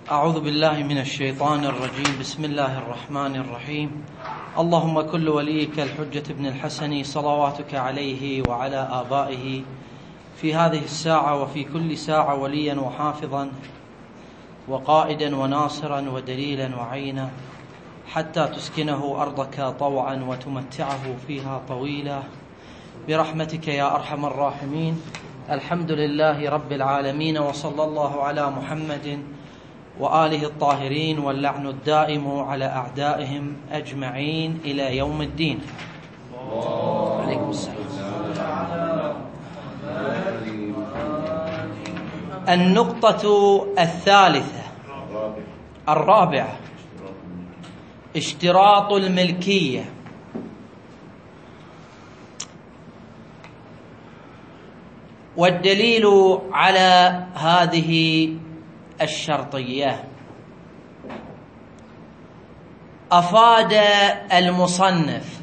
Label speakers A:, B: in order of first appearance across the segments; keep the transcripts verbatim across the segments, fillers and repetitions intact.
A: أعوذ بالله من الشيطان الرجيم. بسم الله الرحمن الرحيم. اللهم كل وليك الحجة ابن الحسن صلواتك عليه وعلى آبائه في هذه الساعة وفي كل ساعة وليا وحافظا وقائدا وناصرا ودليلا وعينا، حتى تسكنه أرضك طوعا وتمتعه فيها طويلا برحمتك يا أرحم الراحمين. الحمد لله رب العالمين، وصلى الله على محمد وآله الطاهرين، واللعن الدائم على أعدائهم أجمعين إلى يوم الدين. عليكم السلام. النقطة الثالثة الرابعة اشتراط الملكية. والدليل على هذه الشرطية أفاد المصنف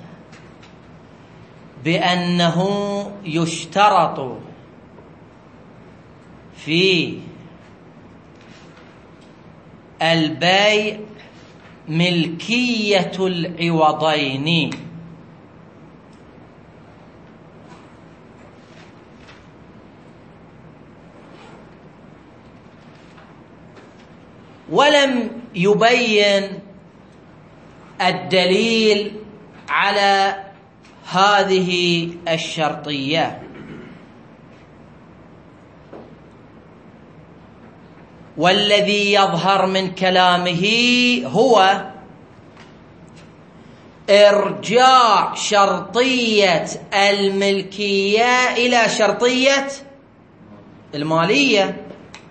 A: بأنه يشترط في البيع ملكية العوضين، ولم يبين الدليل على هذه الشرطية، والذي يظهر من كلامه هو إرجاع شرطية الملكية إلى شرطية المالية،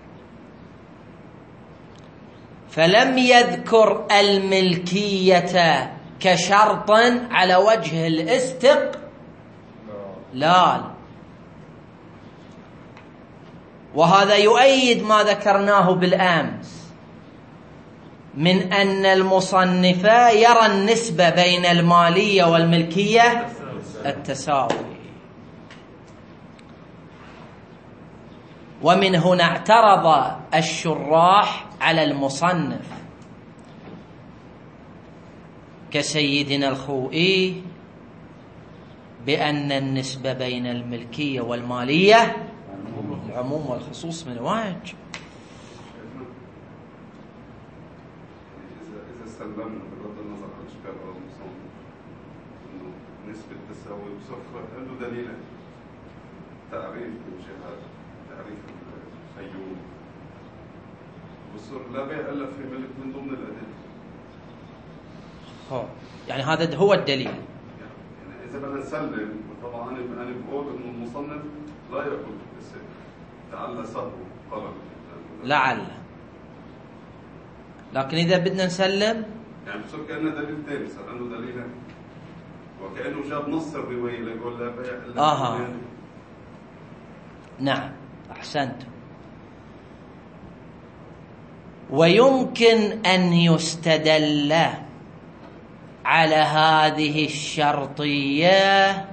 A: فلم يذكر الملكية كشرط على وجه الاستقلال، وهذا يؤيد ما ذكرناه بالأمس من أن المصنف يرى النسبة بين المالية والملكية التساوي، ومن هنا اعترض الشراح على المصنف كسيدنا الخوئي بأن النسبة بين الملكية والمالية العموم والخصوص من وجه.
B: إذا سلمنا بغض النظر عن إشكال على المصنف إنه نسبة تساوي بصفر، عنده دليلين: تعريف الجهاد، تعريف الخيول، والسر لا بيع إلا في ملك من ضمن الأدلة.
A: يعني هذا هو الدليل.
B: يعني إذا بدنا نسلم، طبعا أنا أنا بقول إنه المصنف لا يقول بالسر تعالى صهو قلم
A: لعل، لكن إذا بدنا نسلم
B: يعني بصير كأنه دليل ثاني، صار عنده دليلين، وكأنه جاب نص الرواية اللي يقول لا بيع إلا
A: آه يعني. نعم، أحسنت. ويمكن أن يستدل على هذه الشرطية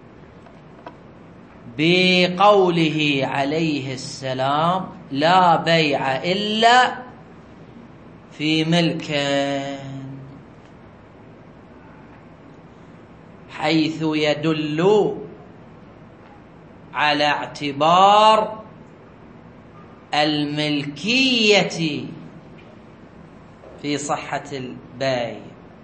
A: بقوله عليه السلام: لا بيع إلا في ملك، حيث يدل على اعتبار الملكية في صحة البيع.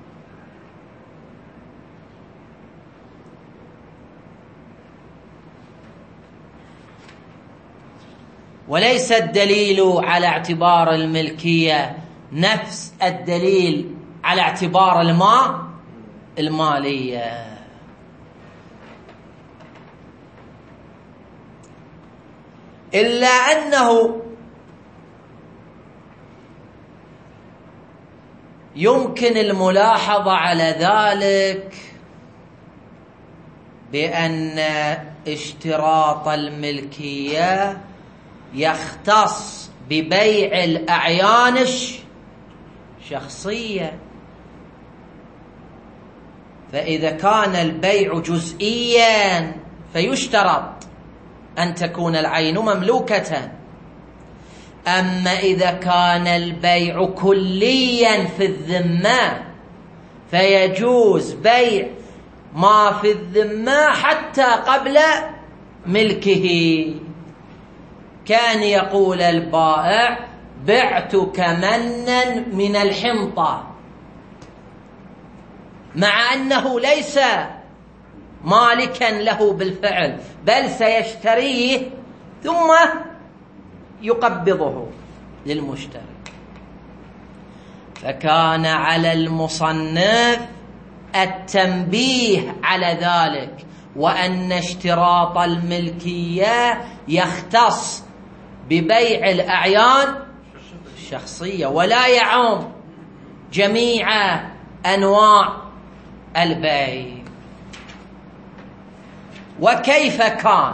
A: وليس الدليل على اعتبار الملكية نفس الدليل على اعتبار الماء المالية، إلا أنه يمكن الملاحظة على ذلك بأن اشتراط الملكية يختص ببيع الأعيان الشخصية، فإذا كان البيع جزئيا فيشترط أن تكون العين مملوكة،
C: أما إذا كان البيع كليا في الذمة فيجوز بيع ما في الذمة حتى قبل ملكه. كان يقول البائع: بعتك منا من الحنطة، مع أنه ليس مالكا له بالفعل، بل سيشتريه ثم يقبضه للمشتري. فكان على المصنف التنبيه على ذلك، وأن اشتراط الملكية يختص ببيع الأعيان الشخصية ولا يعم جميع أنواع البيع. وكيف كان؟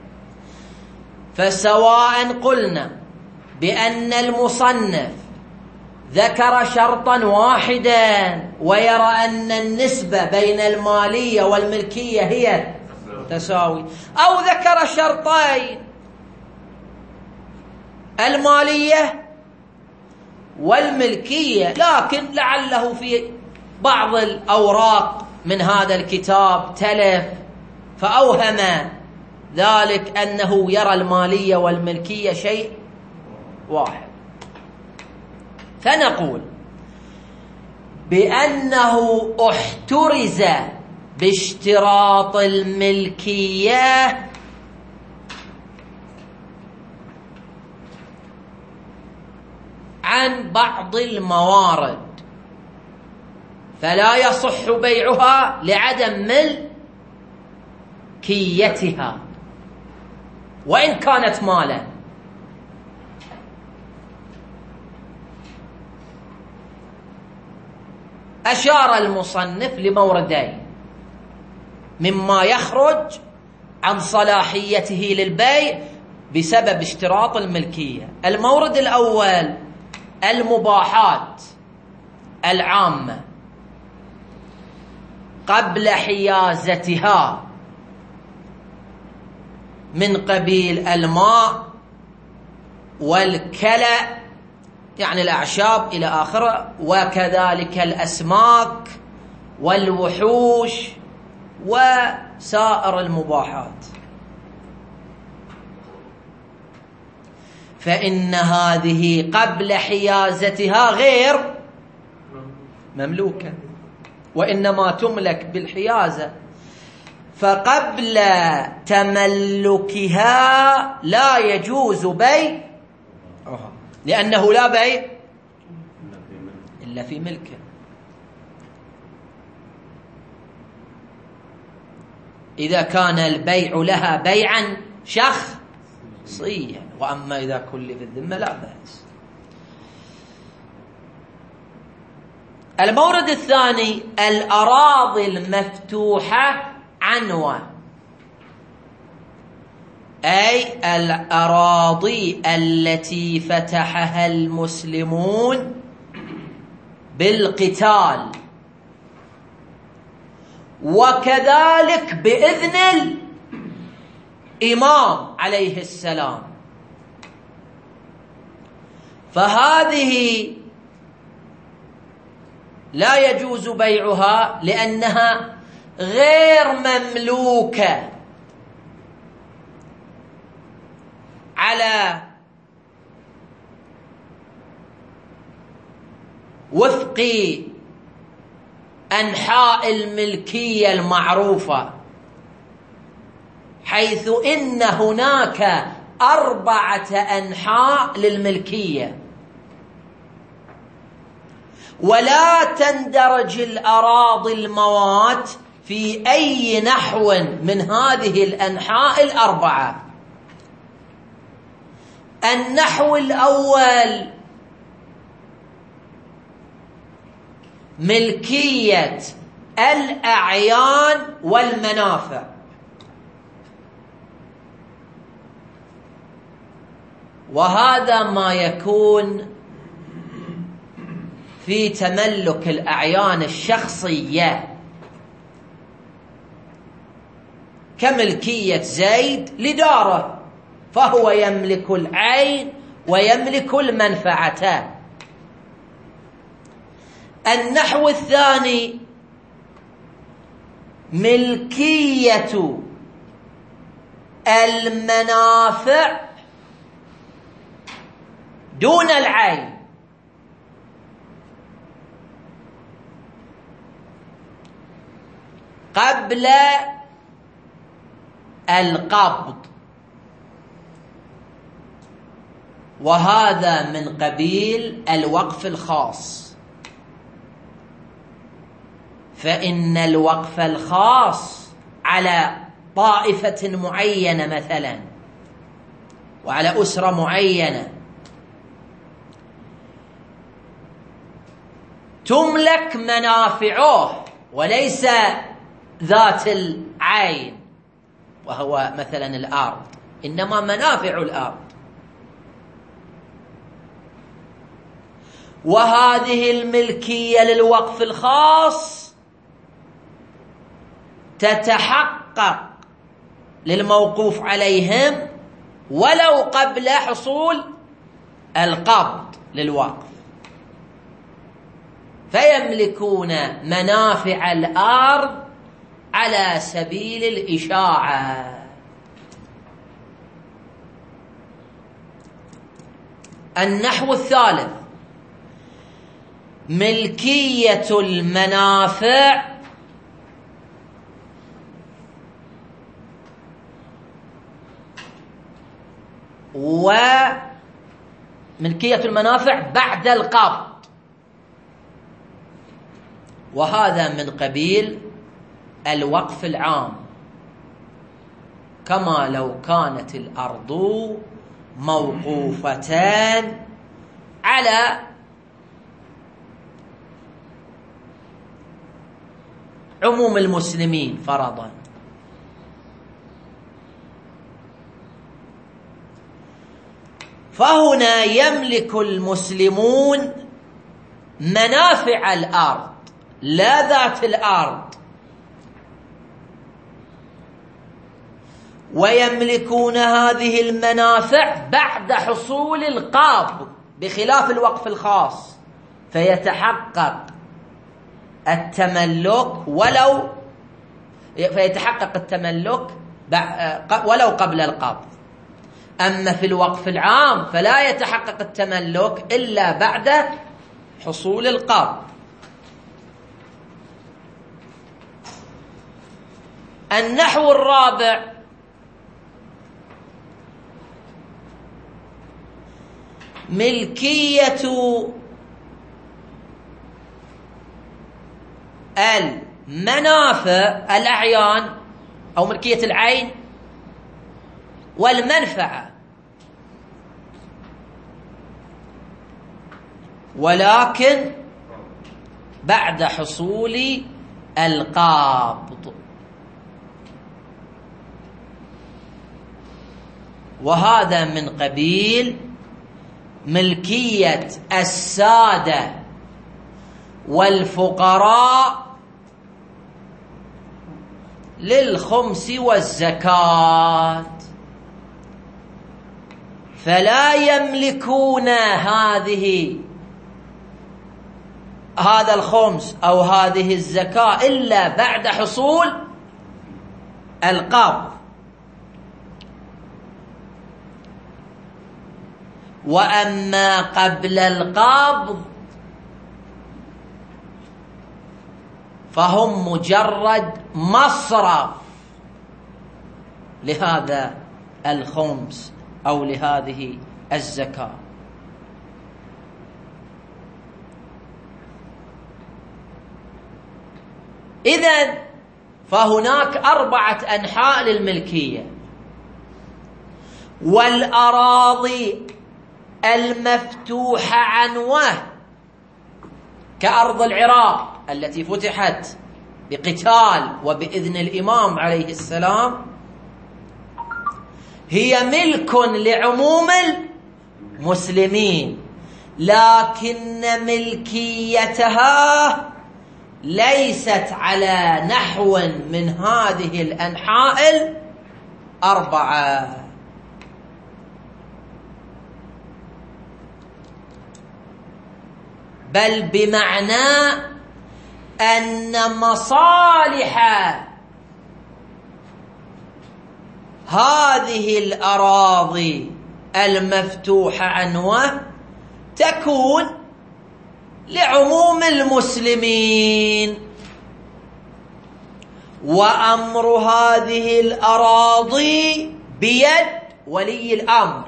C: فسواء قلنا بأن المصنف ذكر شرطا واحدا ويرى أن النسبة بين المالية والملكية هي تساوي، أو ذكر شرطين: المالية والملكية، لكن لعله في بعض الأوراق من هذا الكتاب تلف فأوهم ذلك أنه يرى المالية والملكية شيء واحد. فنقول بأنه احترز باشتراط الملكية عن بعض الموارد، فلا يصح بيعها لعدم ملكيتها وإن كانت مالا. أشار المصنف لموردين مما يخرج عن صلاحيته للبيع بسبب اشتراط الملكية. المورد الأول: المباحات العامة قبل حيازتها من قبيل الماء والكلى، يعني الأعشاب إلى آخره، وكذلك الأسماك والوحوش وسائر المباحات. فإن هذه قبل حيازتها غير مملوكة، وإنما تملك بالحيازة، فقبل تملكها لا يجوز بيع، لأنه لا بيع إلا في ملكه. إذا كان البيع لها بيعا شخصيا، وأما إذا كل في الذمة لا بأس. المورد الثاني: الأراضي المفتوحة عنوة، أي الأراضي التي فتحها المسلمون بالقتال، وكذلك بإذن الإمام عليه السلام، فهذه لا يجوز بيعها لأنها غير مملوكة على وفق أنحاء الملكية المعروفة، حيث إن هناك أربعة أنحاء للملكية، ولا تندرج الأراضي الموات في أي نحو من هذه الأنحاء الأربعة. النحو الأول: ملكية الأعيان والمنافع، وهذا ما يكون في تملك الأعيان الشخصية، كملكية زيد لداره، فهو يملك العين ويملك المنفعة. النحو الثاني ملكية المنافع دون العين، قبل القبض، وهذا من قبيل الوقف الخاص. فإن الوقف الخاص على طائفة معينة مثلا وعلى أسرة معينة تملك منافعه وليس ذات العين، وهو مثلا الأرض، إنما منافع الأرض. وهذه الملكية للوقف الخاص تتحقق للموقوف عليهم ولو قبل حصول القبض للوقف، فيملكون منافع الأرض على سبيل الإشاعة. النحو الثالث ملكية المنافع وملكية المنافع بعد القبض، وهذا من قبيل الوقف العام، كما لو كانت الأرض موقوفتان على عموم المسلمين فرضا. فهنا يملك المسلمون منافع الأرض لا ذات الأرض، ويملكون هذه المنافع بعد حصول القبض بخلاف الوقف الخاص، فيتحقق التملك ولو فيتحقق التملك ولو قبل القبض. أما في الوقف العام فلا يتحقق التملك إلا بعد حصول القبض. النحو الرابع ملكية المنافع الأعيان أو ملكية العين والمنفعة، ولكن بعد حصول القبض. وهذا من قبيل ملكية السادة والفقراء للخمس والزكاة، فلا يملكون هذه هذا الخمس أو هذه الزكاة إلا بعد حصول القبض. وأما قبل القبض فهم مجرد مصرف لهذا الخمس أو لهذه الزكاة. إذن فهناك أربعة أنحاء للملكية، والأراضي المفتوحة عنوة كأرض العراق التي فتحت بقتال وبإذن الإمام عليه السلام هي ملك لعموم المسلمين، لكن ملكيتها ليست على نحو من هذه الأنحاء الأربعة. بل بمعنى أن مصالح هذه الأراضي المفتوحة عنوة تكون لعموم المسلمين، وأمر هذه الأراضي بيد ولي الأمر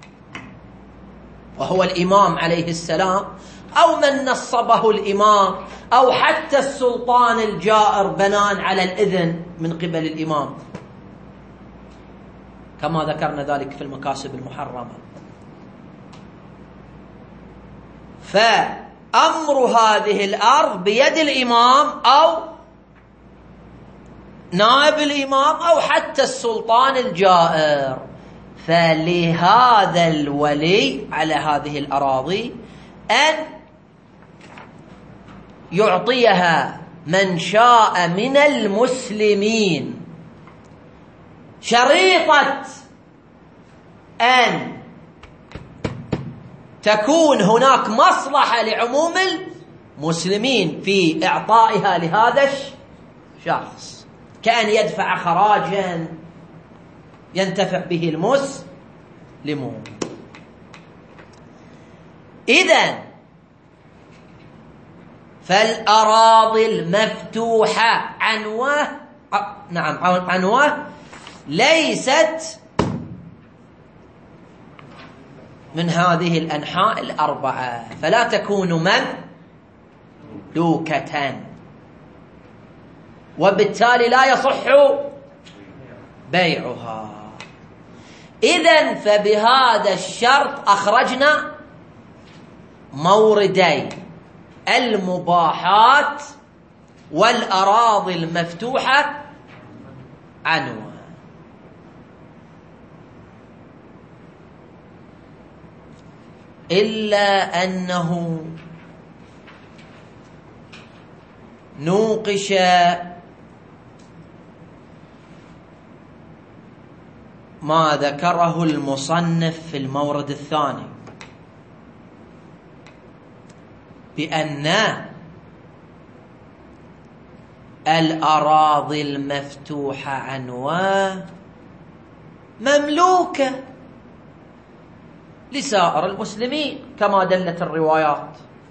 C: وهو الإمام عليه السلام، أو من نصبه الإمام، أو حتى السلطان الجائر بناء على الإذن من قبل الإمام، كما ذكرنا ذلك في المكاسب المحرمة. فأمر هذه الأرض بيد الإمام أو نائب الإمام أو حتى السلطان الجائر. فلهذا الولي على هذه الأراضي أن يعطيها من شاء من المسلمين، شريطة أن تكون هناك مصلحة لعموم المسلمين في إعطائها لهذا الشخص، كأن يدفع خراجا ينتفع به المسلمون. إذن فالأراضي المفتوحة عنوة نعم عنوة ليست من هذه الأنحاء الأربعة، فلا تكون مملوكة، وبالتالي لا يصح بيعها. إذن فبهذا الشرط أخرجنا موردي المباحات والأراضي المفتوحة عنوة. إلا أنه نوقش ما ذكره المصنف في المورد الثاني بأن الأراضي المفتوحة عنوة مملوكة لسائر المسلمين كما دلت الروايات،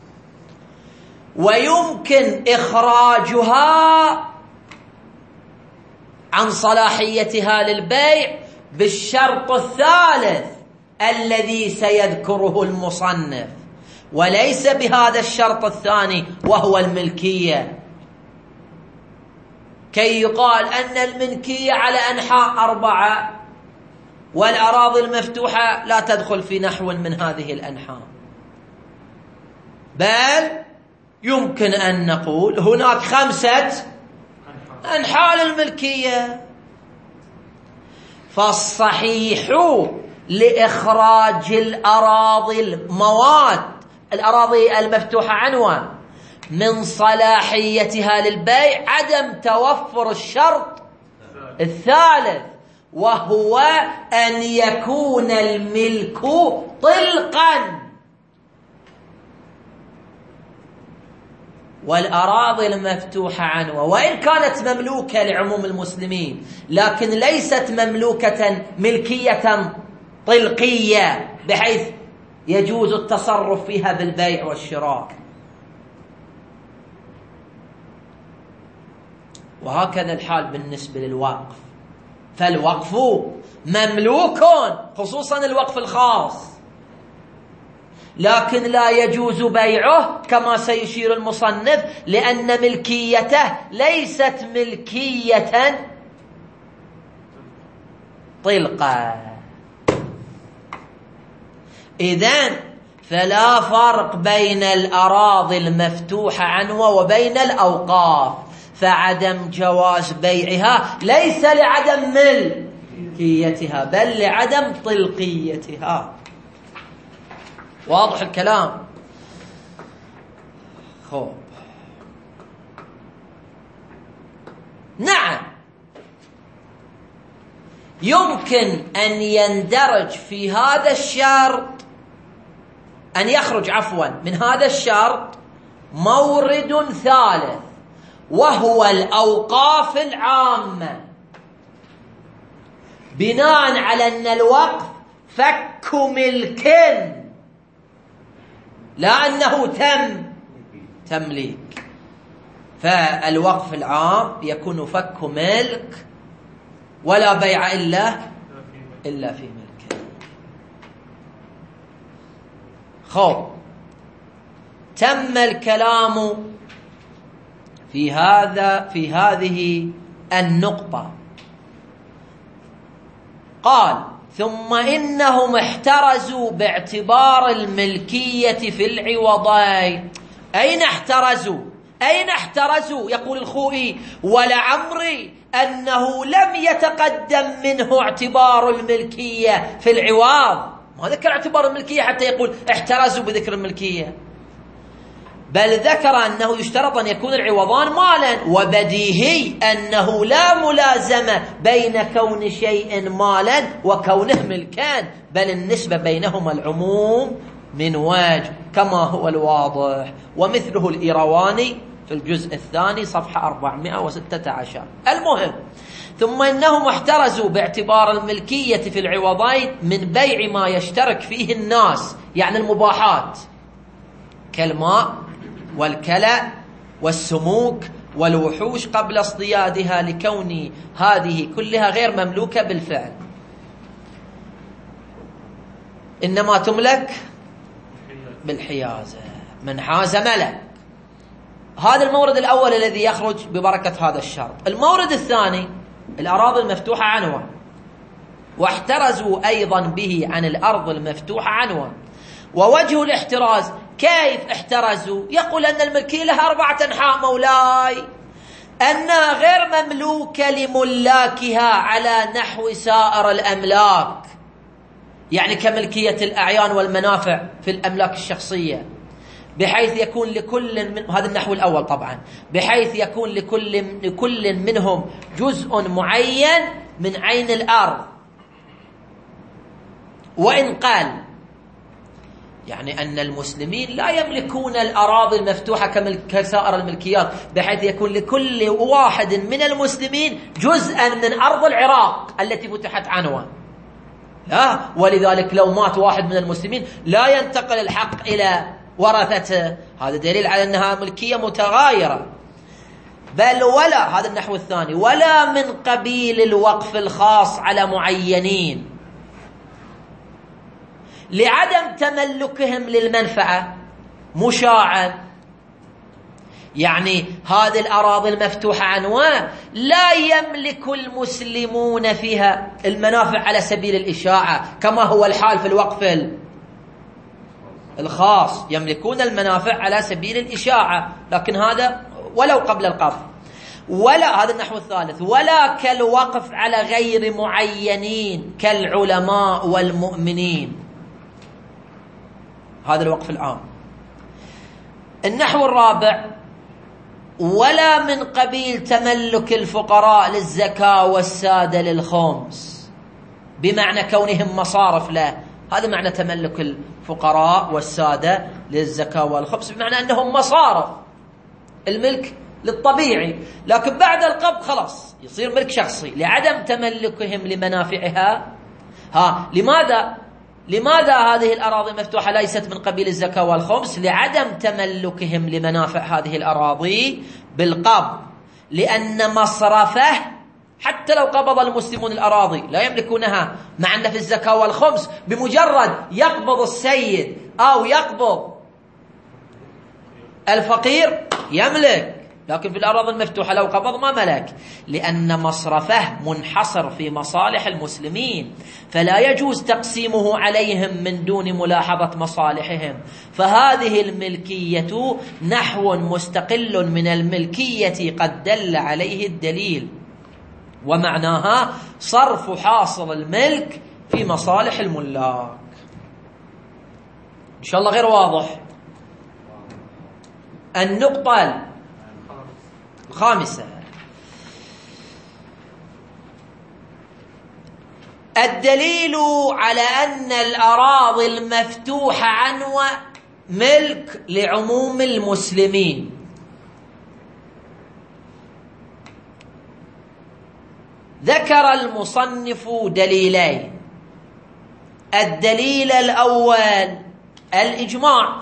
C: ويمكن إخراجها عن صلاحيتها للبيع بالشرط الثالث الذي سيذكره المصنف، وليس بهذا الشرط الثاني وهو الملكية، كي يقال أن الملكية على أنحاء أربعة والأراضي المفتوحة لا تدخل في نحو من هذه الأنحاء، بل يمكن أن نقول هناك خمسة أنحاء للملكية. فالصحيح لإخراج الأراضي المواد الأراضي المفتوحة عنوة من صلاحيتها للبيع عدم توفر الشرط الثالث، وهو أن يكون الملك طلقا. والأراضي المفتوحة عنوة وإن كانت مملوكة لعموم المسلمين لكن ليست مملوكة ملكية طلقية بحيث يجوز التصرف فيها بالبيع والشراء. وهكذا الحال بالنسبة للوقف، فالوقف مملوك خصوصا الوقف الخاص، لكن لا يجوز بيعه كما سيشير المصنف، لأن ملكيته ليست ملكية طلقة. إذن فلا فرق بين الأراضي المفتوحة عنوة وبين الأوقاف، فعدم جواز بيعها ليس لعدم ملكيتها بل لعدم طلقيتها. واضح الكلام؟ خوب. نعم يمكن أن يندرج في هذا الشرط، أن يخرج عفوا من هذا الشرط مورد ثالث وهو الأوقاف العامة، بناء على أن الوقف فك ملك لا أنه تم تمليك، فالوقف العام يكون فك ملك ولا بيع إلا إلا في ملك. خب تم الكلام في هذا في هذه النقطة. قال ثم إنهم احترزوا باعتبار الملكية في العوضين. أين احترزوا؟ أين احترزوا؟ يقول الخوئي ولعمري أنه لم يتقدم منه اعتبار الملكية في العوض، ما ذكر اعتبار الملكية حتى يقول احترزوا بذكر الملكية، بل ذكر أنه يشترط أن يكون العوضان مالا، وبديهي أنه لا ملازمة بين كون شيء مالا وكونه ملكان، بل النسبة بينهما العموم من وجه كما هو الواضح، ومثله الإيرواني في الجزء الثاني صفحة أربعمائة وستة عشر. المهم ثم إنهم احترزوا باعتبار الملكية في العوضين من بيع ما يشترك فيه الناس، يعني المباحات كالماء والكلى والسموك والوحوش قبل اصطيادها، لكون هذه كلها غير مملوكة بالفعل، إنما تملك بالحيازة، من حاز ملك. هذا المورد الأول الذي يخرج ببركة هذا الشرط. المورد الثاني الأراضي المفتوحة عنوة، واحترزوا أيضا به عن الأرض المفتوحة عنوة. ووجه الاحتراز كيف احترزوا؟ يقول أن الملكية لها أربعة أنحاء مولاي، أنها غير مملوكة لملاكها على نحو سائر الأملاك، يعني كملكية الأعيان والمنافع في الأملاك الشخصية، بحيث يكون لكل من هذا النحو الأول طبعا، بحيث يكون لكل لكل منهم جزء معين من عين الأرض، وإن قال يعني أن المسلمين لا يملكون الأراضي المفتوحة كسائر الملكيات، بحيث يكون لكل واحد من المسلمين جزءا من أرض العراق التي فتحت عنوة، لا، ولذلك لو مات واحد من المسلمين لا ينتقل الحق إلى ورثته، هذا دليل على أنها ملكية متغايرة. بل ولا، هذا النحو الثاني، ولا من قبيل الوقف الخاص على معينين لعدم تملكهم للمنفعة مشاعا، يعني هذه الأراضي المفتوحة عنوان لا يملك المسلمون فيها المنافع على سبيل الإشاعة كما هو الحال في الوقف الخاص، يملكون المنافع على سبيل الإشاعة، لكن هذا ولو قبل القبض. ولا، هذا النحو الثالث، ولا كالوقف على غير معينين كالعلماء والمؤمنين، هذا الوقف العام. النحو الرابع، ولا من قبيل تملك الفقراء للزكاة والسادة للخمس، بمعنى كونهم مصارف له، هذا معنى تملك الفقراء والسادة للزكاة والخمس، بمعنى أنهم مصارف، الملك للطبيعي، لكن بعد القبض خلاص يصير ملك شخصي لعدم تملكهم لمنافعها. ها لماذا لماذا هذه الأراضي المفتوحة ليست من قبيل الزكاة والخمس؟ لعدم تملكهم لمنافع هذه الأراضي بالقبض، لأن مصرفه حتى لو قبض المسلمون الأراضي لا يملكونها، مع أن في الزكاة والخمس بمجرد يقبض السيد أو يقبض الفقير يملك، لكن في الأراضي المفتوحة لو قبض ما ملك، لأن مصرفه منحصر في مصالح المسلمين، فلا يجوز تقسيمه عليهم من دون ملاحظة مصالحهم. فهذه الملكية نحو مستقل من الملكية قد دل عليه الدليل، ومعناها صرف حاصل الملك في مصالح الملاك. إن شاء الله غير واضح. النقطة الخامسة، الدليل على أن الأراضي المفتوحة عنوة ملك لعموم المسلمين. ذكر المصنف دليلين. الدليل الأول الإجماع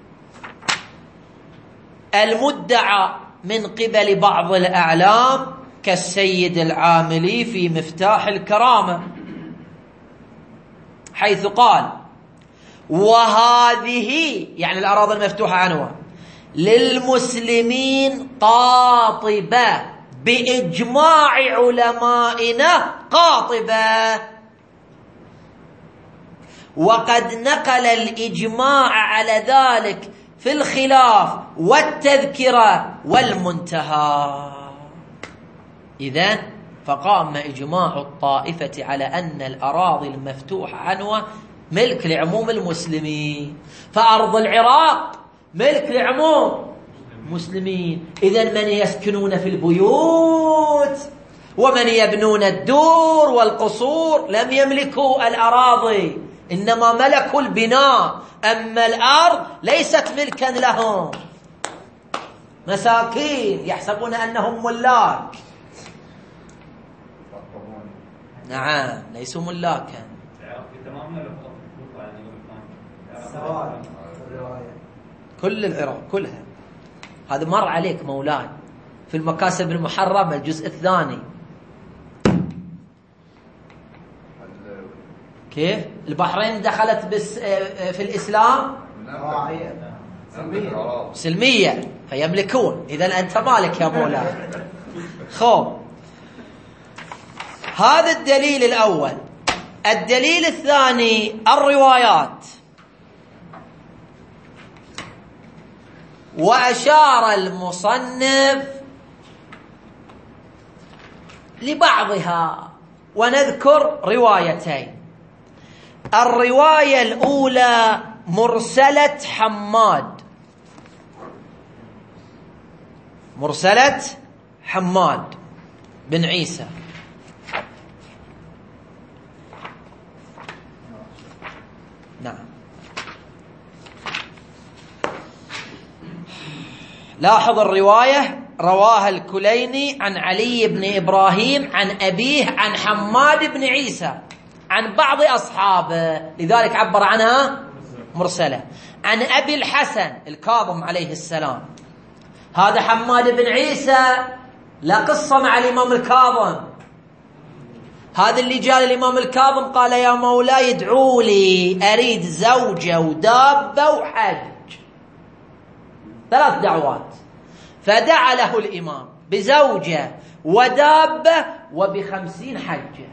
C: المدعى من قبل بعض الأعلام كالسيد العاملي في مفتاح الكرامة، حيث قال: وهذه يعني الأراضي المفتوحة عنوان للمسلمين قاطبة بإجماع علمائنا قاطبة. وقد نقل الإجماع على ذلك في الخلاف والتذكرة والمنتهى. إذن فقام إجماع الطائفة على أن الأراضي المفتوحة عنوة ملك لعموم المسلمين، فأرض العراق ملك لعموم المسلمين. إذن من يسكنون في البيوت ومن يبنون الدور والقصور لم يملكوا الأراضي، إنما ملكوا البناء، أما الأرض ليست ملكا لهم. مساكين يحسبون أنهم ملاك. نعم، ليسوا ملاكا. كل العراق كلها. هذا مر عليك مولاي في المكاسب المحرمة الجزء الثاني. كيف البحرين دخلت بس في الإسلام سلمية سلمية فيملكون. إذن أنت مالك يا مولاي. خب، هذا الدليل الأول. الدليل الثاني الروايات. وأشار المصنف لبعضها، ونذكر روايتين. الرواية الأولى مرسلة حماد، مرسلة حماد بن عيسى. نعم، لاحظ الرواية رواها الكليني عن علي بن إبراهيم عن أبيه عن حماد بن عيسى عن بعض أصحابه، لذلك عبر عنها مرسلة. عن أبي الحسن الكاظم عليه السلام. هذا حماد بن عيسى لا قصة مع الإمام الكاظم. هذا اللي جاء الإمام الكاظم قال: يا مولاي ادعوا لي، أريد زوجة ودابة وحج. ثلاث دعوات. فدعا له الإمام بزوجة ودابة وبخمسين حجة.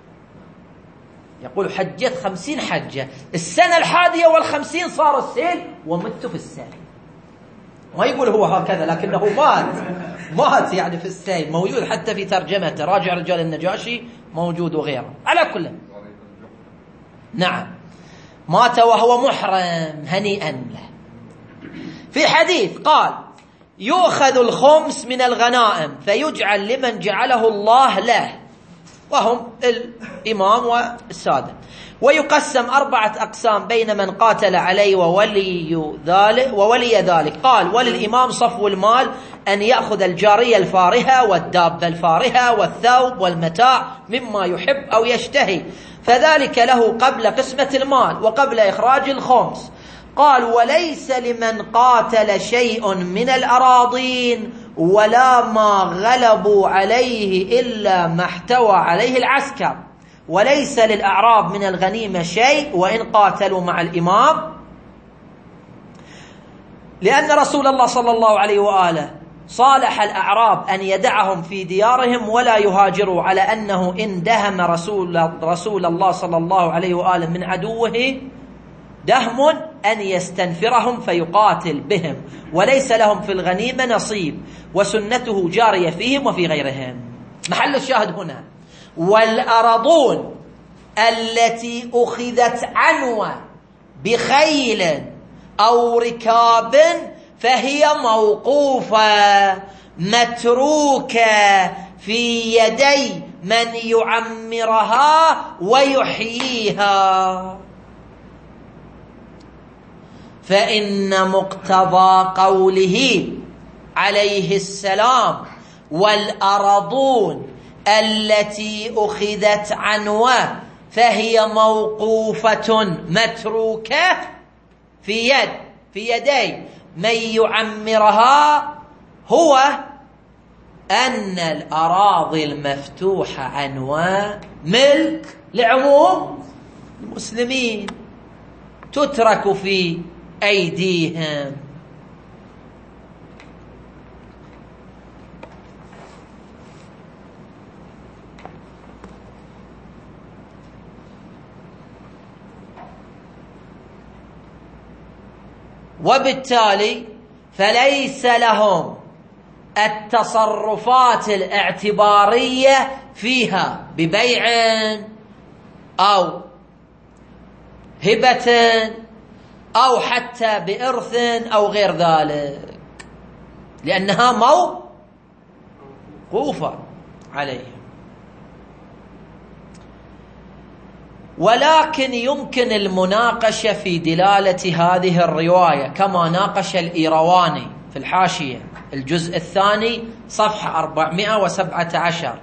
C: يقول حجت خمسين حجة. السنة الحادية والخمسين صار السيل ومت في السيل. ما يقول هو هكذا، لكنه مات مات يعني في السيل، موجود حتى في ترجمته، راجع رجال النجاشي موجود وغيره. على كل، نعم، مات وهو محرم، هنيئا له. في حديث قال: يؤخذ الخمس من الغنائم فيجعل لمن جعله الله له، وهم الإمام والسادة، ويقسم أربعة أقسام بين من قاتل عليه وولي ذلك وولي ذلك. قال: وللإمام صفو المال، أن يأخذ الجارية الفارهة والدابة الفارهة والثوب والمتاع مما يحب أو يشتهي، فذلك له قبل قسمة المال وقبل إخراج الخمس. قال: وليس لمن قاتل شيء من الأراضين ولا ما غلبوا عليه إلا ما احتوى عليه العسكر، وليس للأعراب من الغنيمة شيء وإن قاتلوا مع الإمام، لأن رسول الله صلى الله عليه وآله صالح الأعراب أن يدعهم في ديارهم ولا يهاجروا، على أنه إن دهم رسول, رسول الله صلى الله عليه وآله من عدوه دهم أن يستنفرهم فيقاتل بهم، وليس لهم في الغنيمة نصيب، وسنته جارية فيهم وفي غيرهم. محل الشاهد هنا: والأرضون التي أخذت عنوة بخيل أو ركاب فهي موقوفة متروكة في يدي من يعمرها ويحييها. فإن مقتضى قوله عليه السلام والأرضون التي أخذت عنوه فهي موقوفة متروكة في يد في يدي من يعمرها هو أن الأراضي المفتوحة عنوان ملك لعموم المسلمين تترك في أيديهم. وبالتالي فليس لهم التصرفات الاعتبارية فيها ببيع أو هبة أو حتى بإرث أو غير ذلك، لأنها موقوفة عليهم. ولكن يمكن المناقشة في دلالة هذه الرواية كما ناقش الإيرواني في الحاشية الجزء الثاني صفحة أربعمائة وسبعة عشر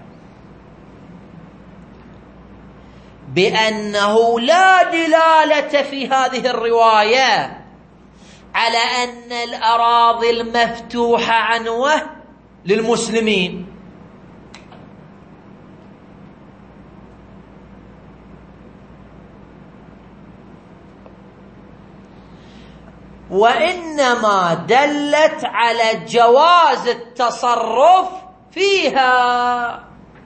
C: بأنه لا دلالة في هذه الرواية على أن الأراضي المفتوحة عنوة للمسلمين، وإنما دلت على جواز التصرف فيها،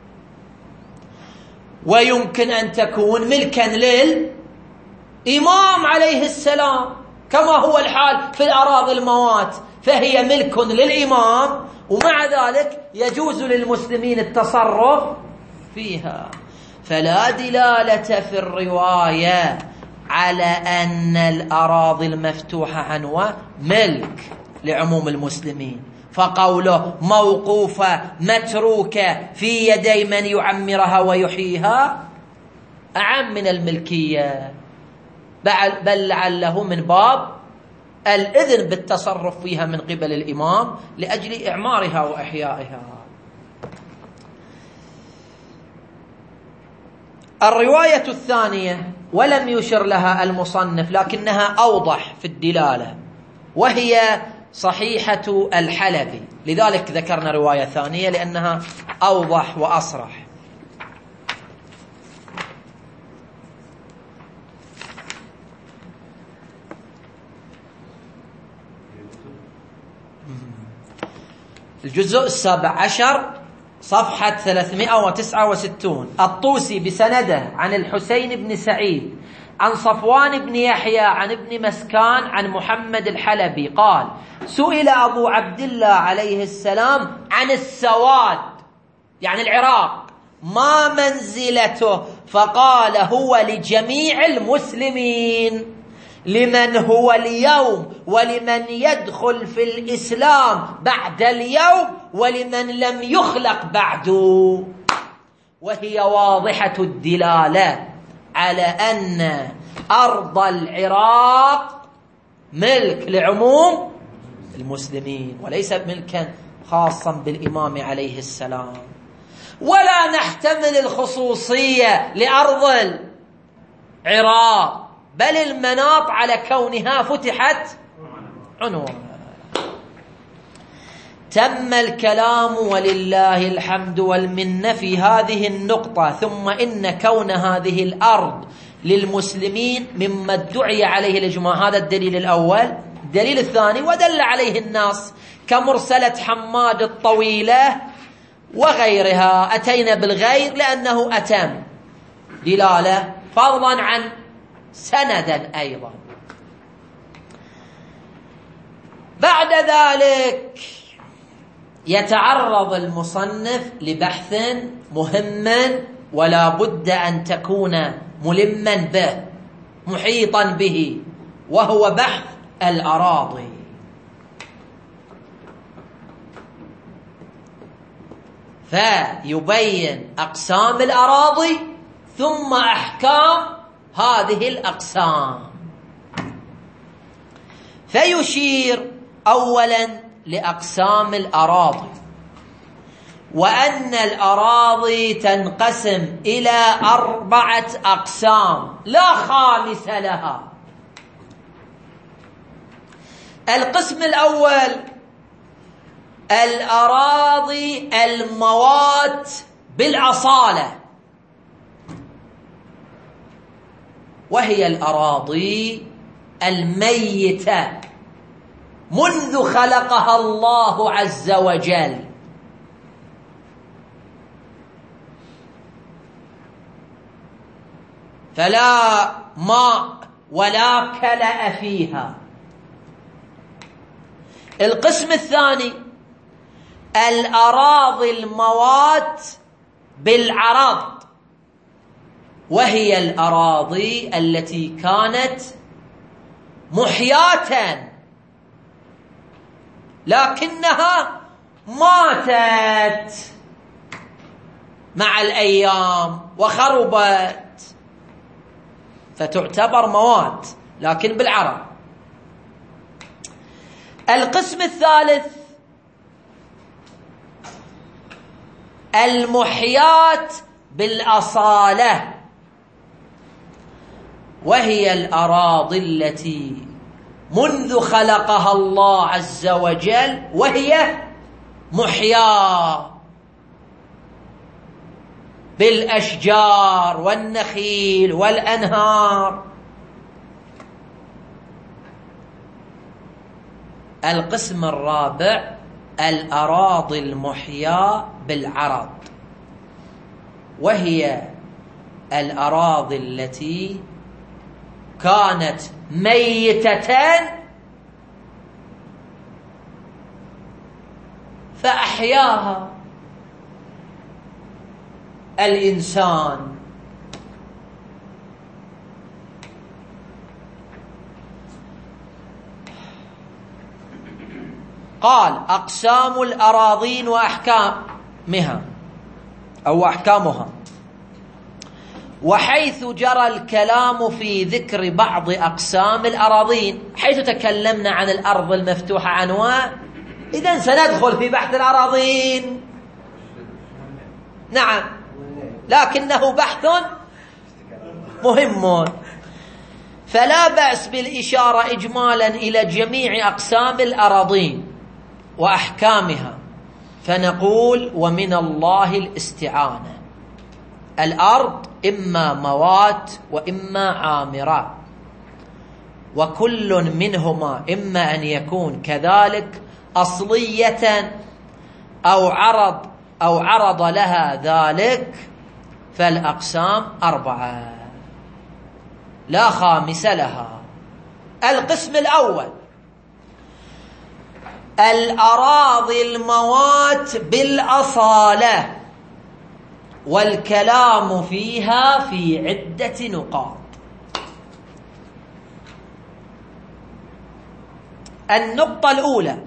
C: ويمكن أن تكون ملكا للإمام عليه السلام كما هو الحال في الأراضي الموات، فهي ملك للإمام ومع ذلك يجوز للمسلمين التصرف فيها. فلا دلالة في الرواية على أن الأراضي المفتوحة عنوة ملك لعموم المسلمين، فقوله موقوفة متروكة في يدي من يعمرها ويحييها أعم من الملكية، بل لعله من باب الإذن بالتصرف فيها من قبل الإمام لأجل إعمارها وإحيائها. الرواية الثانية ولم يشر لها المصنف لكنها أوضح في الدلالة، وهي صحيحة الحلبي، لذلك ذكرنا رواية ثانية لأنها أوضح وأصرح. الجزء السابع عشر صفحة ثلاثمائة وتسعة وستون الطوسي بسنده عن الحسين بن سعيد عن صفوان بن يحيى عن ابن مسكان عن محمد الحلبي قال: سئل أبو عبد الله عليه السلام عن السواد يعني العراق ما منزلته، فقال: هو لجميع المسلمين، لمن هو اليوم ولمن يدخل في الإسلام بعد اليوم ولمن لم يخلق بعده. وهي واضحة الدلالة على أن أرض العراق ملك لعموم المسلمين وليس ملكا خاصا بالإمام عليه السلام. ولا نحتمل الخصوصية لأرض العراق، بل المناط على كونها فتحت عنوان. تم الكلام ولله الحمد والمنة في هذه النقطة. ثم إن كون هذه الأرض للمسلمين مما ادعي عليه الإجماع، هذا الدليل الأول. الدليل الثاني ودل عليه الناس كمرسلة حماد الطويلة وغيرها، أتينا بالغير لأنه أتم دلالة فضلا عن سندا أيضا. بعد ذلك يتعرض المصنف لبحث مهم ولا بد أن تكون ملما به محيطا به، وهو بحث الأراضي. فيبين أقسام الأراضي ثم أحكام هذه الأقسام. فيشير أولا لأقسام الأراضي، وأن الأراضي تنقسم إلى أربعة أقسام لا خامس لها. القسم الأول الأراضي الموات بالأصالة، وهي الأراضي الميتة منذ خلقها الله عز وجل، فلا ماء ولا كلأ فيها. القسم الثاني الأراضي الموات بالعرض، وهي الأراضي التي كانت محياة لكنها ماتت مع الأيام وخربت، فتعتبر موات لكن بالعرض. القسم الثالث المحيات بالأصالة، وهي الأراضي التي منذ خلقها الله عز وجل وهي محياة بالأشجار والنخيل والأنهار. القسم الرابع الأراضي المحياة بالعرض، وهي الأراضي التي كانت ميتة فأحياها الإنسان. قال أقسام الأراضين وأحكامها أو أحكامها. وحيث جرى الكلام في ذكر بعض أقسام الأراضين، حيث تكلمنا عن الأرض المفتوحة عنواع، إذن سندخل في بحث الأراضين. نعم، لكنه بحث مهم، فلا بأس بالإشارة إجمالا إلى جميع أقسام الأراضين وأحكامها، فنقول ومن الله الاستعانة. الأرض إما موات وإما عامرات، وكل منهما إما أن يكون كذلك أصلية أو عرض أو عرض لها ذلك، فالأقسام أربعة لا خامس لها. القسم الأول الأراضي الموات بالأصالة، والكلام فيها في عدة نقاط. النقطة الأولى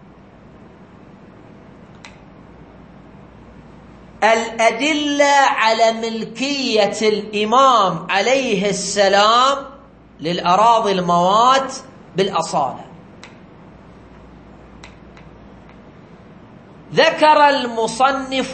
C: الأدلة على ملكية الإمام عليه السلام للأراضي الموات بالأصالة. ذكر المصنف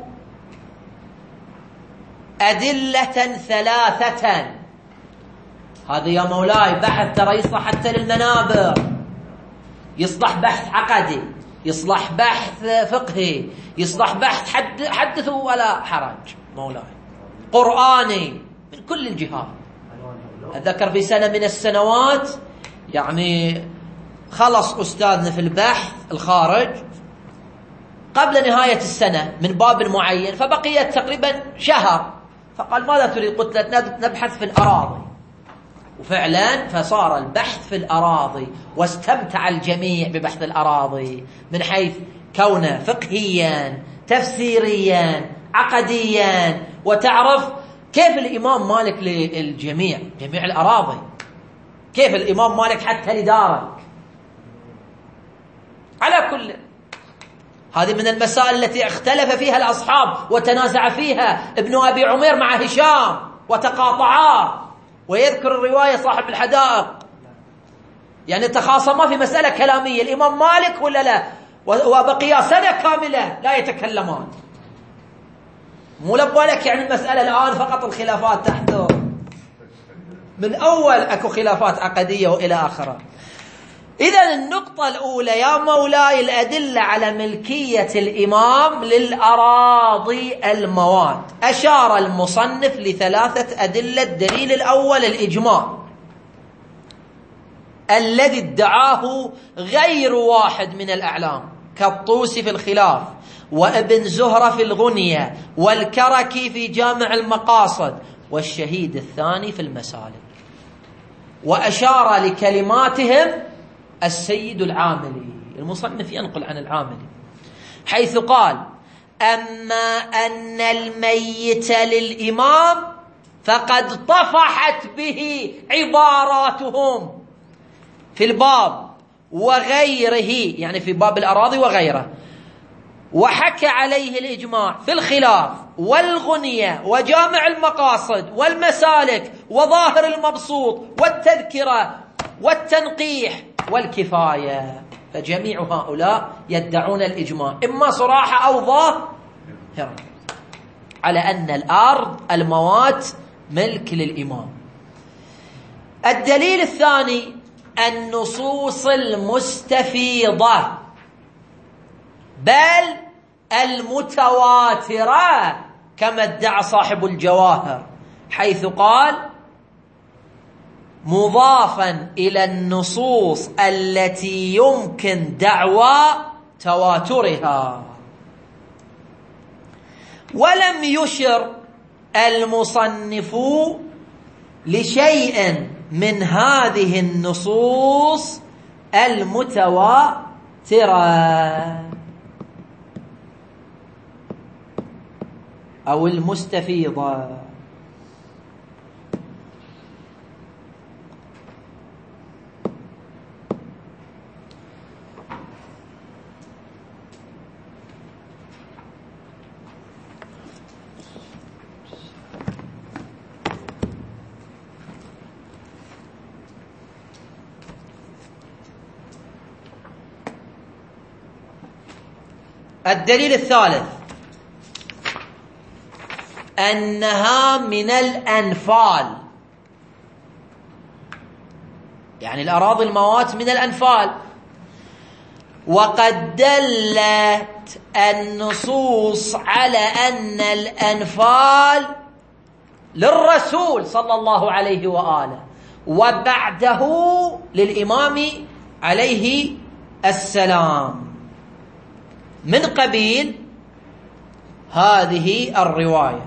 C: أدلة ثلاثة. هذا يا مولاي بحث ترى يصلح حتى للمنابر، يصلح بحث عقدي، يصلح بحث فقهي، يصلح بحث حد حدثوا ولا حرج مولاي، قرآني من كل الجهات. أذكر في سنة من السنوات يعني خلص أستاذنا في البحث الخارج قبل نهاية السنة من باب معين، فبقيت تقريبا شهر، فقال ماذا تريد؟ قلت له نبحث في الأراضي، وفعلا فصار البحث في الأراضي، واستمتع الجميع ببحث الأراضي من حيث كونه فقهيا تفسيريا عقديا، وتعرف كيف الإمام مالك للجميع جميع الأراضي، كيف الإمام مالك حتى لدارك. على كل هذه من المسائل التي اختلف فيها الأصحاب وتنازع فيها ابن أبي عمير مع هشام وتقاطعا. ويذكر الرواية صاحب الحدائق يعني تخاصما في مسألة كلامية، الإمام مالك ولا لا، وبقيا سنة كاملة لا يتكلمان. مو لك يعني المسألة الآن فقط الخلافات تحته، من أول أكو خلافات عقدية وإلى آخره. إذن النقطة الأولى يا مولاي الأدلة على ملكية الإمام للأراضي الموات. أشار المصنف لثلاثة أدلة. الدليل الأول الإجماع الذي ادعاه غير واحد من الأعلام كالطوسي في الخلاف، وابن زهرة في الغنية، والكركي في جامع المقاصد، والشهيد الثاني في المسالك. وأشار لكلماتهم السيد العاملي، المصنف ينقل عن العاملي، حيث قال: أما أن الميت للإمام فقد طفحت به عباراتهم في الباب وغيره، يعني في باب الأراضي وغيره، وحكى عليه الإجماع في الخلاف والغنية وجامع المقاصد والمسالك وظاهر المبسوط والتذكرة والتنقيح والكفاية. فجميع هؤلاء يدعون الإجماع إما صراحة أو ظاهر على أن الأرض الموات ملك للإمام. الدليل الثاني النصوص المستفيضة بل المتواترة كما ادعى صاحب الجواهر، حيث قال: مضافا إلى النصوص التي يمكن دعوى تواترها. ولم يشر المصنف لشيء من هذه النصوص المتواترة أو المستفيضة. الدليل الثالث أنها من الأنفال، يعني الأراضي الموات من الأنفال. وقد دلت النصوص على أن الأنفال للرسول صلى الله عليه وآله، وبعده للإمام عليه السلام، من قبيل هذه الرواية: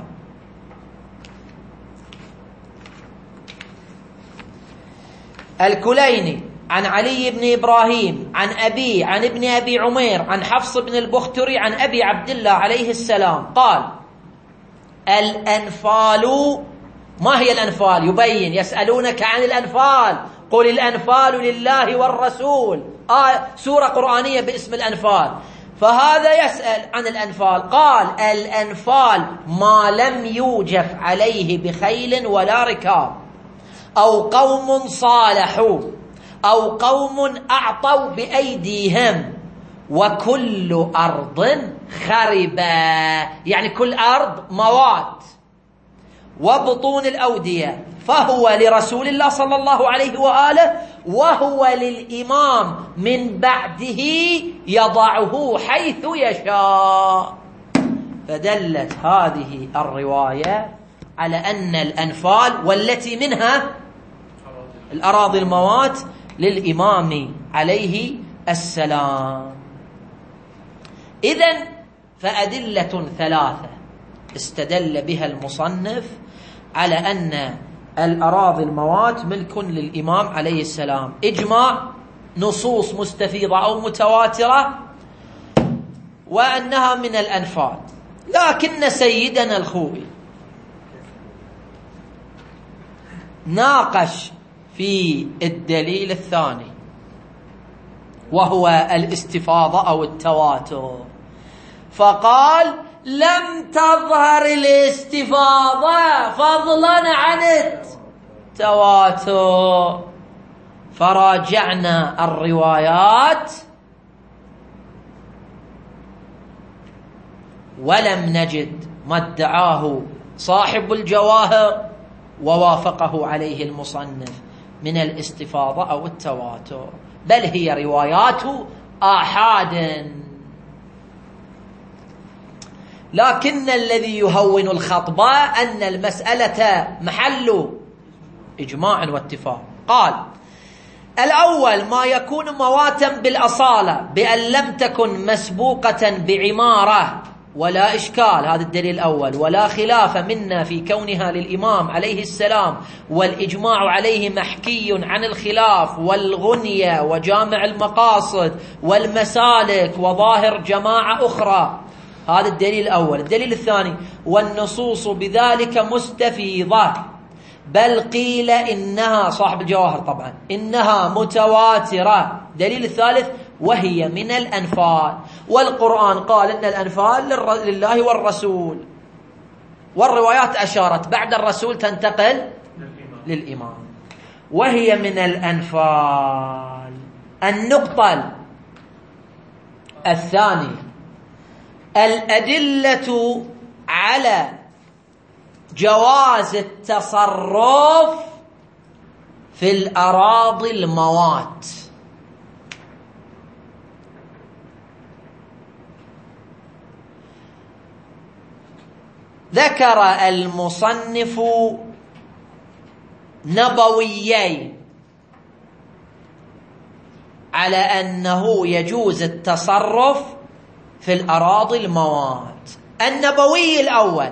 C: الكليني عن علي بن إبراهيم عن أبي عن ابن أبي عمير عن حفص بن البختري عن أبي عبد الله عليه السلام قال: الأنفال. ما هي الأنفال؟ يبين: يسألونك عن الأنفال قل الأنفال لله والرسول، آه سورة قرآنية باسم الأنفال. فهذا يسأل عن الأنفال، قال: الأنفال ما لم يوجف عليه بخيل ولا ركاب، أو قوم صالحوا، أو قوم أعطوا بأيديهم، وكل أرض خربة، يعني كل أرض موات، وبطون الأودية، فهو لرسول الله صلى الله عليه وآله، وهو للإمام من بعده يضعه حيث يشاء. فدلت هذه الرواية على أن الأنفال والتي منها الأراضي الموات للإمام عليه السلام. إذن فأدلة ثلاثة استدل بها المصنف على أن الأراضي الموات ملك للإمام عليه السلام: إجماع، نصوص مستفيضة أو متواترة، وأنها من الأنفال. لكن سيدنا الخوئي ناقش في الدليل الثاني وهو الاستفاضة أو التواتر، فقال: لم تظهر الاستفاضة فضلا عن التواتر، فراجعنا الروايات ولم نجد ما ادعاه صاحب الجواهر ووافقه عليه المصنف من الاستفاضة أو التواتر، بل هي روايات آحاد. لكن الذي يهون الخطبة أن المسألة محل إجماع واتفاق. قال: الأول ما يكون مواتا بالأصالة بأن لم تكن مسبوقة بعمارة ولا إشكال، هذا الدليل الأول، ولا خلاف منا في كونها للإمام عليه السلام، والإجماع عليه محكي عن الخلاف والغنية وجامع المقاصد والمسالك وظاهر جماعة أخرى. هذا الدليل الأول. الدليل الثاني: والنصوص بذلك مستفيضة، بل قيل إنها، صاحب الجواهر طبعا، إنها متواترة. دليل الثالث: وهي من الأنفال، والقرآن قال إن الأنفال لله والرسول، والروايات أشارت بعد الرسول تنتقل للإمام، وهي من الأنفال. النقطة الثانية: الأدلة على جواز التصرف في الأراضي الموات. ذكر المصنف نبويين على أنه يجوز التصرف في الأراضي الموات. النبوي الأول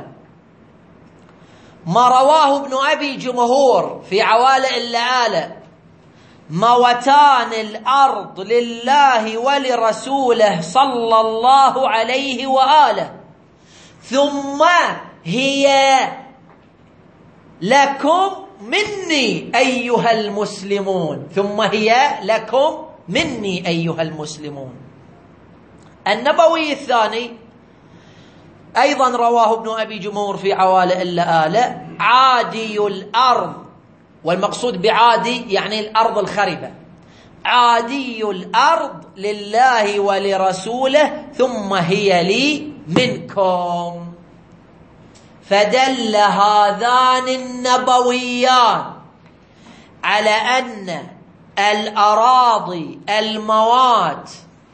C: ما رواه ابن أبي جمهور في عوالئ اللآلئ: موتان الأرض لله ولرسوله صلى الله عليه وآله، ثم هي لكم مني أيها المسلمون، ثم هي لكم مني أيها المسلمون. النبوي الثاني أيضا رواه ابن أبي جمهور في عوالئ اللآلئ: عادي الأرض، والمقصود بعادي يعني الأرض الخربة، عادي الأرض لله ولرسوله ثم هي لي منكم. فدل هذان النبويان على أن الأراضي الموات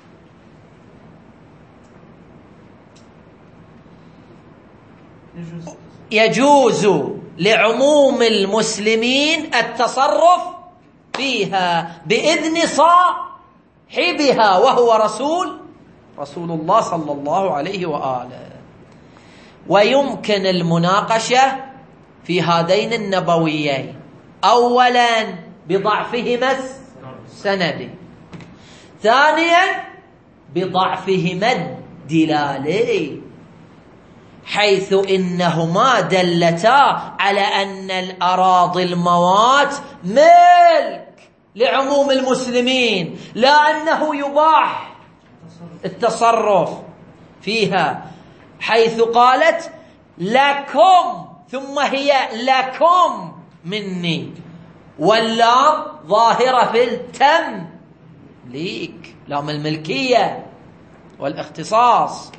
C: يجوز لعموم المسلمين التصرف فيها بإذن صاحبها وهو رسول رسول الله صلى الله عليه وآله. ويمكن المناقشة في هذين النبويين: أولا بضعفهما السندي، ثانيا بضعفهما الدلالي، حيث إنهما دلتا على أن الأراضي الموات ملك لعموم المسلمين، لا أنه يباح التصرف فيها، حيث قالت لكم ثم هي لكم مني، واللام ظاهرة في التمليك، لام الملكية والاختصاص.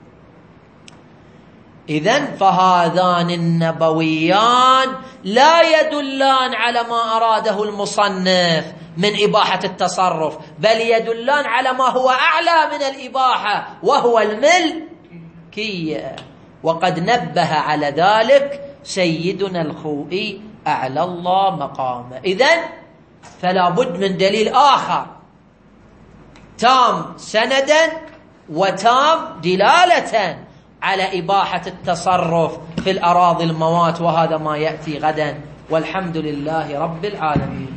C: إذن فهذان النبويان لا يدلان على ما أراده المصنف من إباحة التصرف، بل يدلان على ما هو أعلى من الإباحة وهو الملكية، وقد نبه على ذلك سيدنا الخوئي أعلى الله مقامه. إذن فلا بد من دليل آخر تام سندا وتام دلالة على إباحة التصرف في الأراضي الموات، وهذا ما يأتي غدا، والحمد لله رب العالمين.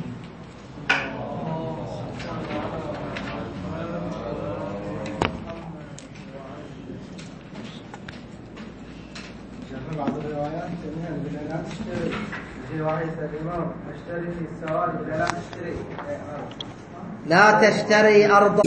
D: بعض الروايات لا تشتري في رواية الإمام اشتري في السواد لا تشتري
C: لا تشتري أرض